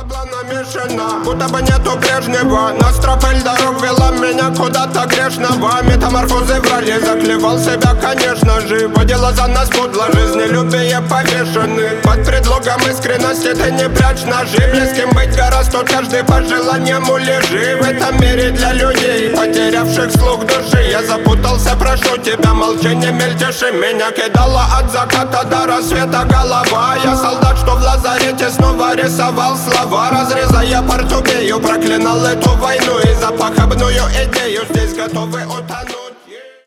была намешана, будто бы нету прежнего. Нас тропель дорог вела меня куда-то грешного. Метаморфозы врали, заклевал себя, конечно же. Водила за нас подло, жизнелюбие повешены. Под предлогом искренности ты не прячь ножи. Близким быть гораздо, каждый по желаниям улежи. В этом мире для людей, потерявших слух души. Я запутался, прошу тебя, молчание мельтеши. Меня кидала от заката до рассвета голова. Я солдат, что в лазарете снова рисовал слова. Разрезая портупею, проклинал эту войну и за похабную идею здесь готовы утонуть.